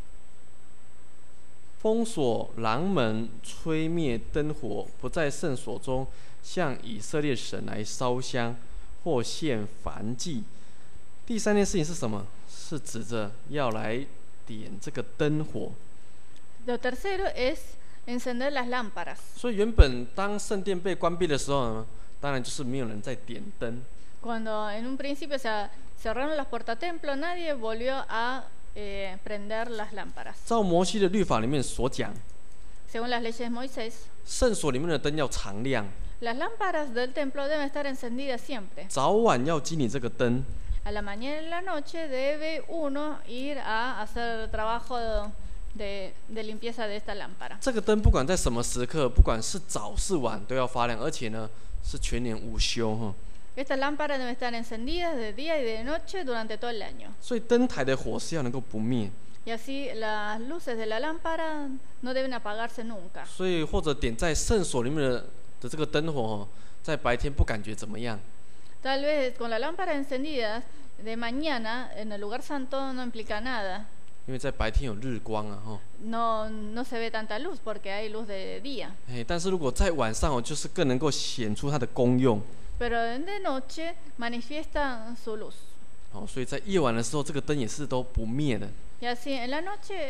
封锁廊门，吹灭灯火，不在圣所中向以色列神来烧香或献燔祭。第3件事情是什么？是指着要来点这个灯火。 Lo tercero es encender las lámparas. 所以原本当圣殿被关闭的时候呢， 当然就是没有人在点灯。 Cuando en un principio se cerraron las puertas del templo, nadie volvió a prender las lámparas. 照摩西的律法里面所讲， Según las leyes de Moisés, 圣所里面的灯要常亮， las lámparas del templo deben estar encendidas siempre. 早晚要经你这个灯。 A la mañana y a la noche debe uno ir a hacer trabajo de limpieza de esta lámpara. 这个灯不管在什么时刻，不管是早是晚，都要发亮，而且呢是全年无休哈。 Estas lámparas deben estar encendidas de día y de noche durante todo el año. 所以灯台的火是要能够不灭。 Y así las luces de la lámpara no deben apagarse nunca. 所以或者点在圣所里面的这个灯火，在白天不感觉怎么样。 Tal vez con la lámpara encendida de mañana en el lugar santo no implica nada. 因为在白天有日光啊哈。 No se ve tanta luz porque hay luz de día. 但是如果在晚上就是更能够显出它的功用。 Pero de noche manifiesta su luz. 所以在夜晚的时候，这个灯也是都不灭的。 Y así en la noche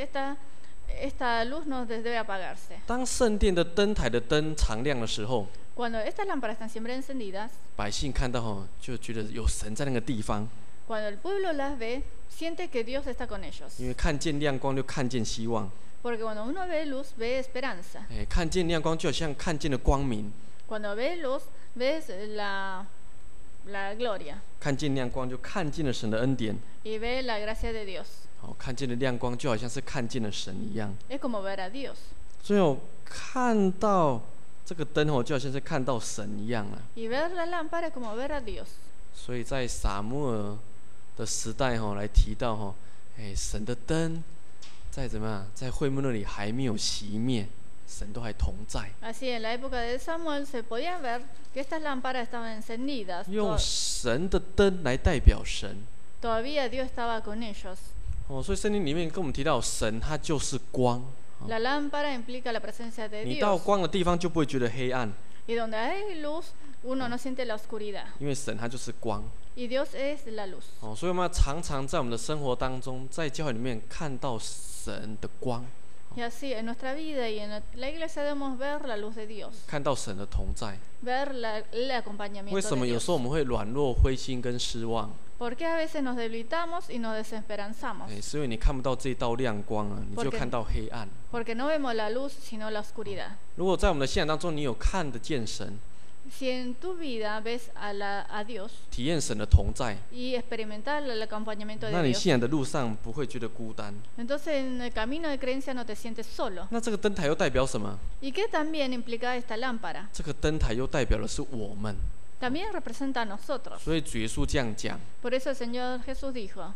esta luz no debe apagarse. 当圣殿的灯台的灯常亮的时候， Cuando estas lámparas están siempre encendidas, 百姓看到就觉得有神在那个地方， cuando el pueblo las ve, siente que Dios está con ellos. 因为看见亮光就看见希望。 Porque cuando uno ve luz, ve esperanza. 看见亮光就好像看见了光明。 Cuando ve luz, ves la gloria. 看见亮光就看见了神的恩典。 Y ve la gracia de Dios. 看见了亮光就好像是看见了神一样。 Es como ver a Dios. 所以看到这个灯就好像是看到神一样啊。 Y ver la lámpara es como ver a Dios. 所以在撒母耳的时代来提到神的灯在怎么样，在会幕那里还没有熄灭，神都还同在。 Así en la época de Samuel se podía ver que estas lámparas estaban encendidas. 用神的灯来代表神。 Todavía Dios estaba con ellos. 所以圣经里面跟我们提到，神他就是光。 La lámpara implica la presencia de 你到 Dios. 光的地方就不会觉得黑暗， Y donde hay luz, uno no siente la oscuridad. 因为神他就是光。 Y Dios es la luz. 所以我们要常常在我们的生活当中，在教会里面看到神的光。 Y así en nuestra vida y en la iglesia debemos ver la luz de Dios. 看到神的同在。 Ver el acompañamiento 为什 de 么有 Dios. 时候我们会软弱、灰心跟失望？ ¿Por qué a veces nos debilitamos y nos desesperanzamos? 是因为你看不到这道亮光啊，你就看到黑暗。 Porque no vemos la luz, sino la oscuridad. 如果在我们的信仰当中，你有看得见神， Si en tu vida ves a Dios 体验神的同在， y experimentar el acompañamiento 那 de 你 Dios, 信仰的路上不会觉得孤单。 entonces en el camino de creencia no te sientes solo. 那这个灯台又代表什么？ ¿Y qué también implica esta lámpara? 这个灯台又代表的是我们。 También representa a nosotros. 所以主耶稣这样讲， Por eso el Señor Jesús dijo,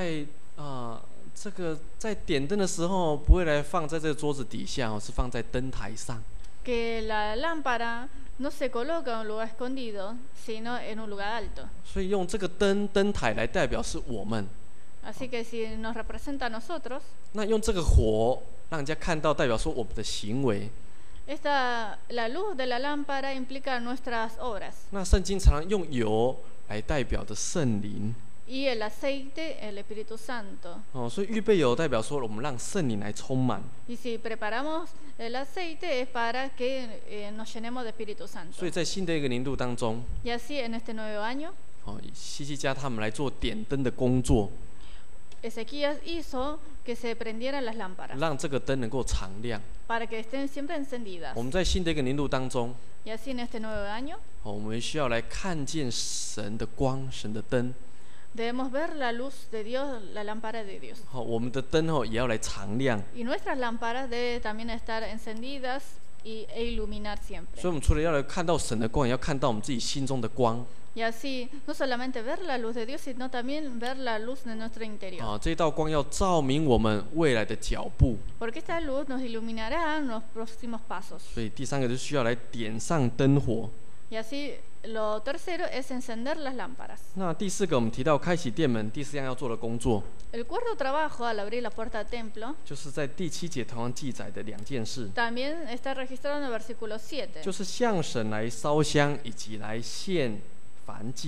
在点灯的时候，不会来放在这个桌子底下是放在灯台上。 que la lámpara no se coloca en un lugar escondido, sino en un lugar alto. 所以用这个灯台来代表是我们。 Así que si nos representa a nosotros, 那用这个火让人家看到，代表说我们的行为。 la luz de la lámpara implica nuestras obras. 那圣经常常用油来代表的圣灵。 Y el aceite, el Espíritu Santo. 所以预备油代表说我们让圣灵来充满。 Y si preparamos el aceite es para que nos llenemos de Espíritu Santo. 所以在新的一个年度当中， Y así en este nuevo año, 希西家他们来做点灯的工作， Ezequías hizo que se prendieran las lámparas 让这个灯能够常亮。 para que estén siempre encendidas. 我们在新的一个年度当中， Y así en este nuevo año 我们需要来看见神的光，神的灯。 debemos ver la luz de Dios, la lámpara de Dios. 我们的灯也要来常亮。 Y nuestras lámparas deben también estar encendidas e iluminar 所 siempre. 以，我们除了要来看到神的光，也要看到我们自己心中的光。 Y así no solamente ver la luz de Dios, sino también ver la luz de nuestro interior. 这道光要照明我们未来的脚步。 Porque esta luz nos iluminará en los próximos pasos. 所以第三个就需要来点上灯火。 Y así lo tercero es encender las lámparas. 那第四个，我们提到开启殿门，第四样要做的工作， El cuarto trabajo al abrir la puerta del templo 就是在第7节同样记载的2件事， también está registrado en el versículo 7. 就是向神来烧香，以及来献燔祭。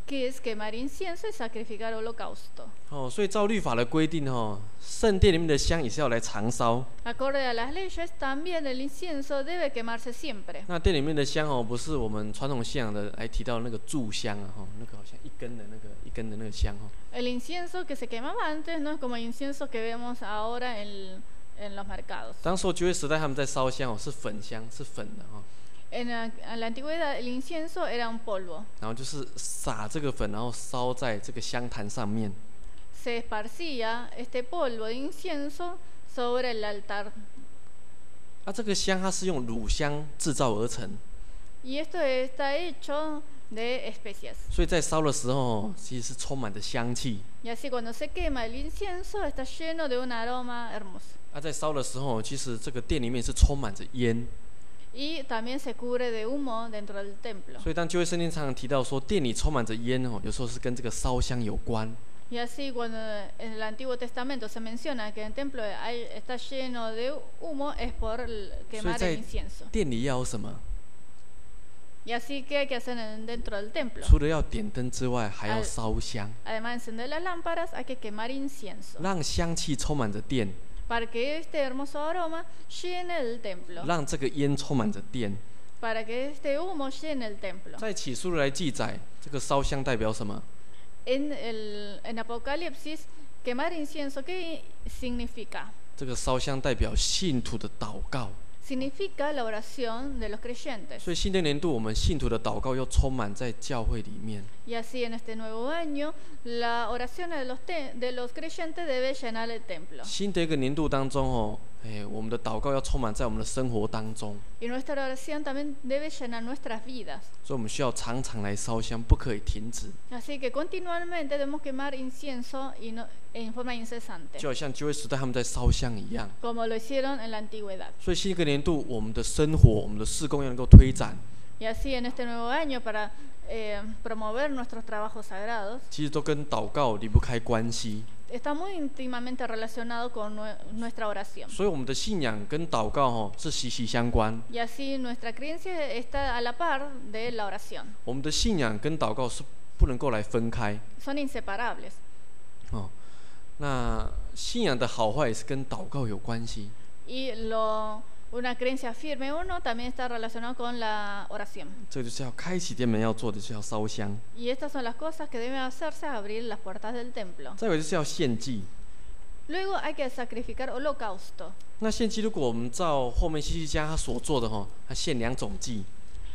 que es quemar incienso y sacrificar holocausto. 所以照律法的规定圣殿里面的香也是要来常烧。 Acorde a las leyes, también el incienso debe quemarse siempre. 那殿里面的香不是我们传统信仰的来提到那个炷香那个好像一根的那个香 El incienso que se quemaba antes no es como el incienso que vemos ahora en los mercados. 当时旧约时代他们在烧香是粉香，是粉的 En la antigüedad el incienso era un polvo. 然后就是撒这个粉，然后烧在这个香坛上面。 Se esparcía este polvo de incienso sobre el altar. 这个香它是用乳香制造而成， Y esto está hecho de especias. 所以在烧的时候其实是充满着香气。 Y así cuando se quema el incienso está lleno de un aroma hermoso. 在烧的时候，其实这个殿里面是充满着烟。 Y también se cubre de humo dentro del templo. 所以当旧约圣经常常提到说殿里充满着烟有时候是跟这个烧香有关。 Y así cuando en el Antiguo Testamento se menciona que el templo está lleno de humo es por quemar el incienso. 殿里要有什么？ Y así que hay que hacer dentro del templo. 除了要点灯之外，还要烧香， Además de encender las lámparas hay que quemar incienso. 让香气充满着殿， Para que este hermoso aroma llene el templo. 让这个烟充满着殿。 Para que este humo llene el templo. 在启示录来记载，这个烧香代表什么？ En Apocalipsis, quemar incienso, ¿qué significa? 这个烧香代表信徒的祷告。 Significa la oración de los creyentes. 所以新的年度，我们信徒的祷告要充满在教会里面。 Y así en este nuevo año, la oración de los creyentes debe llenar el templo. 新的一个年度当中我们的祷告要充满在我们的生活当中。 Y nuestra oración también debe llenar nuestras vidas. 所以我们需要常常来烧香，不可以停止。 Así que continuamente debemos quemar incienso en forma incesante. 就好像旧约时代他们在烧香一样。 Como lo hicieron en la antigüedad. 所以新一个年度，我们的生活、我们的事工要能够推展。 Y así en este nuevo año para promover nuestros trabajos sagrados. 其实都跟祷告离不开关系。 Está muy íntimamente relacionado con nuestra oración. 所以我们的信仰跟祷告是息息相关。 Y así nuestra creencia está a la par de la oración. 我们的信仰跟祷告是不能够来分开。 Son inseparables. 那信仰的好坏也是跟祷告有关系。 Y una creencia firme o no también está relacionado con la oración. 这就是要开启殿门要做的，就是要烧香。 Y estas son las cosas que deben hacerse a abrir las puertas del templo. 再有就是要献祭。 Luego hay que sacrificar holocausto. 那献祭，如果我们照后面希西家他所做的他献2种祭。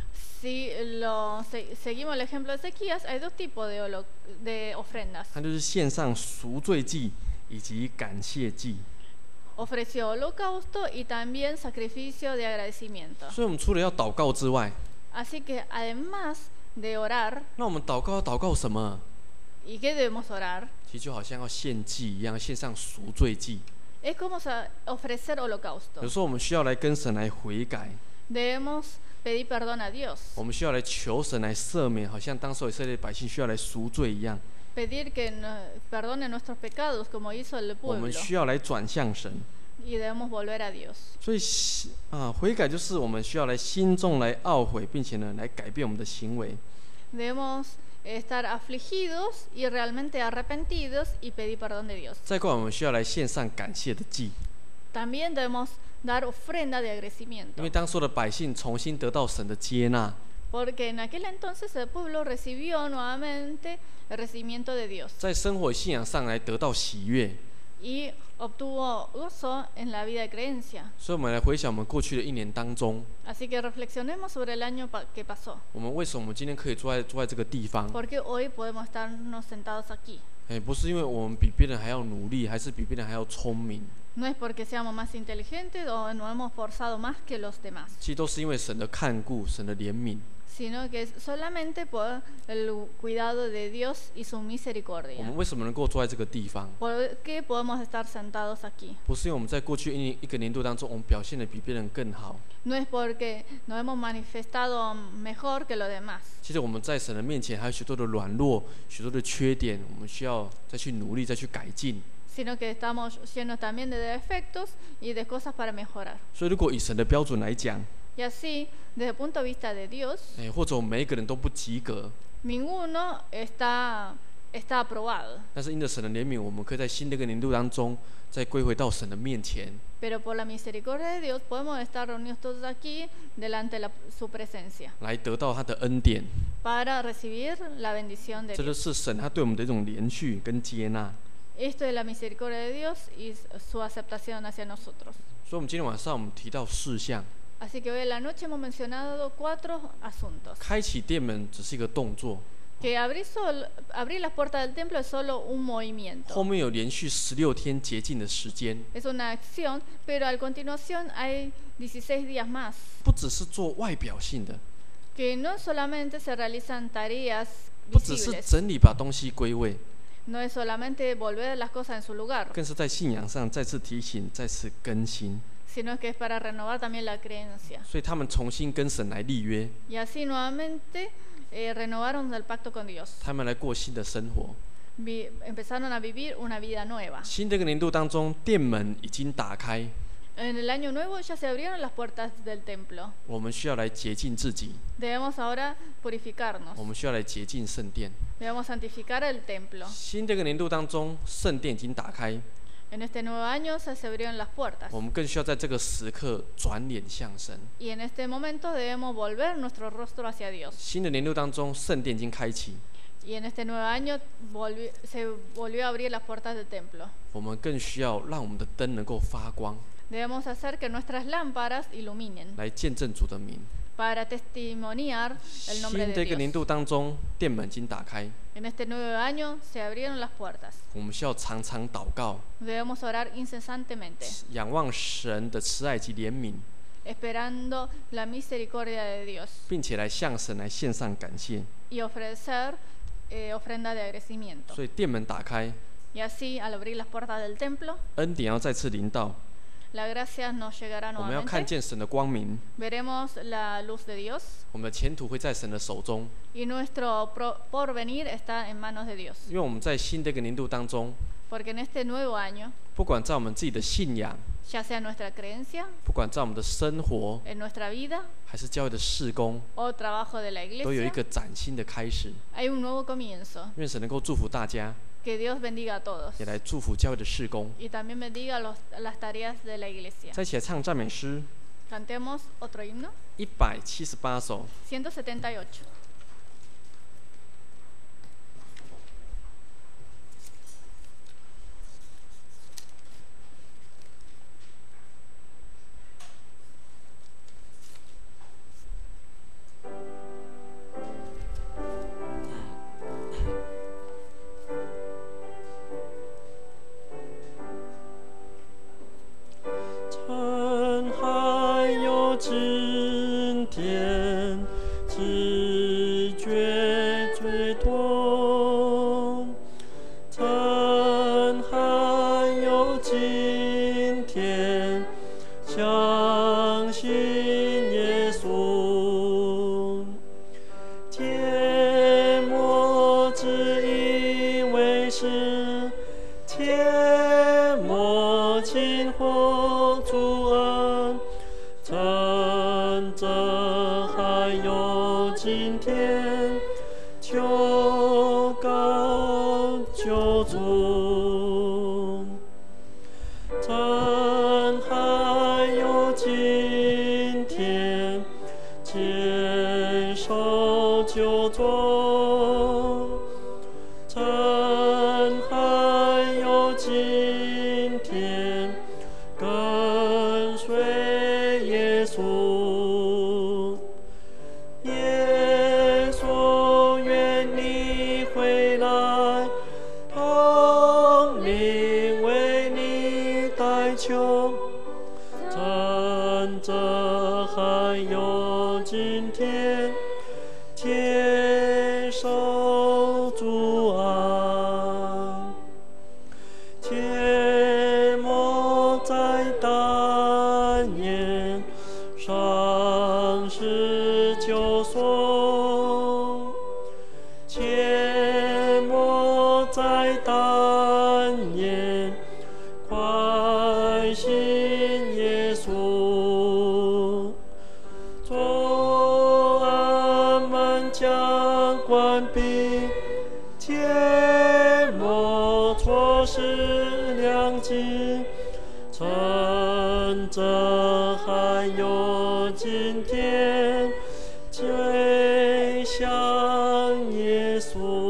Si seguimos el ejemplo de Ezequías, hay dos tipos de ofrendas. 他就是献上赎罪祭以及感谢祭。 Ofreció holocausto y también sacrificio de agradecimiento. 所以我们除了要祷告之外， Así que además de orar, 那我们祷告要祷告什么？ ¿y qué debemos orar? 其实就好像要献祭一样，献上赎罪祭。 Es como ofrecer holocausto. 有时候我们需要来跟神来悔改， Debemos pedir perdón a Dios. 我们需要来求神来赦免，好像当时以色列百姓需要来赎罪一样。 Pedir que perdone nuestros pecados como hizo el 我 pueblo. 们需要来转向神。 Y debemos volver a Dios. 所以悔改就是我们需要来心中来懊悔，并且呢来改变我们的行为。 Debemos estar afligidos y realmente arrepentidos y pedir perdón de Dios. 再过来，我们需要来献上感谢的祭， También debemos dar ofrenda de 因 agradecimiento. 为当所有的百姓重新得到神的接纳， Porque en aquel entonces el pueblo recibió nuevamente el recibimiento de Dios 在生活信仰上来得到喜悦。 y obtuvo gozo en la vida de creencia. 所以，我们来回想我们过去的1年当中， Así que reflexionemos sobre el año que pasó. 我们为什么我们今天可以坐在这个地方？ Porque hoy podemos estarnos sentados aquí. 不是因为我们比别人还要努力，还是比别人还要聪明， No es porque seamos más inteligentes o nos hemos forzado más que los demás, 其实都是因为神的看顾、神的怜悯。 sino que es solamente por el cuidado de Dios y su 我 misericordia. 们为什么能够坐在这个地方？ ¿Por qué podemos estar sentados aquí? 不是因为我们在过去一个年度当中，我们表现得比别人更好。 No es porque nos hemos manifestado mejor que los demás, 其实我们在神的面前还有许多的软弱、许多的缺点，我们需要再去努力、再去改进。 sino que estamos llenos también de defectos y de cosas para mejorar. 所以，如果以神的标准来讲， Y así, desde el punto de vista de Dios, 或者我们每一个人都不及格， ninguno está aprobado. 但是因着神的怜悯，我们可以在新的一个年度当中，再归回到神的面前， Pero por la misericordia de Dios podemos estar reunidos todos aquí delante de su presencia 来得到他的恩典。 para recibir la bendición de 这就 Dios. 是神他对我们的一种连续跟接纳。 Esto es la misericordia de Dios y su aceptación hacia nosotros. 所以，我们今天晚上我们提到事项， Así que hoy en la noche hemos mencionado 4 asuntos. 开启殿门只是一个动作， Que abrir las puertas del templo es solo un 后 movimiento. 面有连续16天洁净的时间， Es una acción, pero a continuación hay 16 días más. 不只是做外表性的， Que no solamente se realizan tareas 不只是 visibles, 整理把东西归位， no es solamente volver las cosas en su lugar, 更是在信仰上再次提醒、再次更新。 sino que es para renovar también la creencia. 所以他们重新跟神来立约， Y así nuevamente renovaron el pacto con Dios. 他们来过新的生活。 Empezaron a vivir una vida nueva. 新的一个年度当中，殿门已经打开， En el año nuevo ya se abrieron las puertas del templo. 我们需要来洁净自己， Debemos ahora 我 purificarnos. 们需要来洁净圣殿。 Debemos santificar el templo. 新的一个年度当中，圣殿已经打开， En este nuevo año se abrieron las puertas. 我们更需要在这个时刻转脸向神。 Y en este momento debemos volver nuestro rostro hacia Dios. 新的年度当中，圣殿已经开启， Y en este nuevo año se volvió a abrir las puertas del templo. 我们更需要让我们的灯能够发光， Debemos hacer que nuestras lámparas iluminen 来见证主的名。 para testimoniar el nombre 新的 de 一个年 Dios. 度当中，殿门已经打开， En este nuevo año se abrieron las puertas. 我们需要常常祷告， Debemos orar incesantemente, 仰望神的慈爱及怜悯， esperando la misericordia de Dios 并且来向神来献上感谢。 y ofrecer ofrenda de agradecimiento. 所以殿门打开， Y así, al abrir las puertas del templo, 恩典要再次临到， la gracia nos llegará 我们要看 nuevamente. 见神的光明， Veremos la luz de Dios 我们的前途会在神的手中。 y nuestro porvenir está en manos de Dios. 因为我们在新的一个年度当中， Porque en este nuevo año, 不管在我们自己的信仰， ya sea en nuestra creencia, 不管在我们的生活， en nuestra vida 还是教会的事工， o trabajo de la 都有一 iglesia, 个崭新的开始。 hay un nuevo comienzo. 愿神能够祝福大家， Que Dios bendiga a todos 也来祝福教会的事工。 y también bendiga las tareas de la iglesia. 再一起来唱赞美诗 Cantemos otro himno, 178首。 178. 尘海有今天，只觉最痛。尘海有今天，相信耶稣。缄默只因为是缄默今后主恩，趁着还有今天，求告救主。趁还有今天，接受救助。趁还有今天，跟随耶稣。耶稣愿你回来，统领为你代求。趁着还有今天，接受主爱。切莫在但言上是救赎，切莫在但言快信耶稣。 有今天，最像耶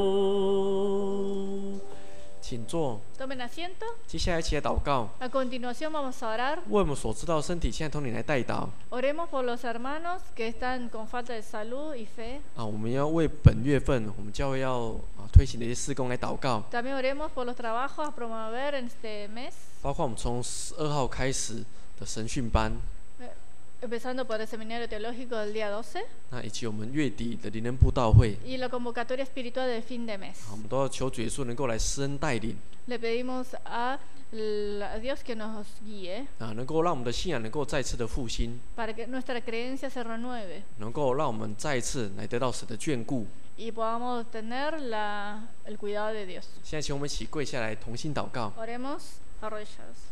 稣。请坐。 Tomen asiento. 接下来一起来祷告， A continuación vamos a orar. 为我们所知道的身体，现在从你来带导 Oremos por los hermanos que están con falta de salud y fe. 啊！我们要为本月份我们教会要推行的一些事工来祷告， También oremos por los trabajos a promover en este mes, 包括我们从12号开始的神训班， empezando por el seminario teológico del día 12 那以及我们月底的灵恩布道会， y la convocatoria espiritual del fin de mes. 我们都要求主耶稣能够来施恩带领 Le pedimos a Dios que nos guíe 啊，能够让我们的信仰能够再次的复兴， para que nuestra creencia se renueve 能够让我们再一次来得到神的眷顾。 y podamos tener el cuidado de Dios. 现在，请我们一起跪下来同心祷告。 Oremos arrodillados.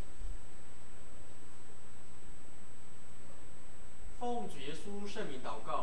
奉主耶稣圣名祷告。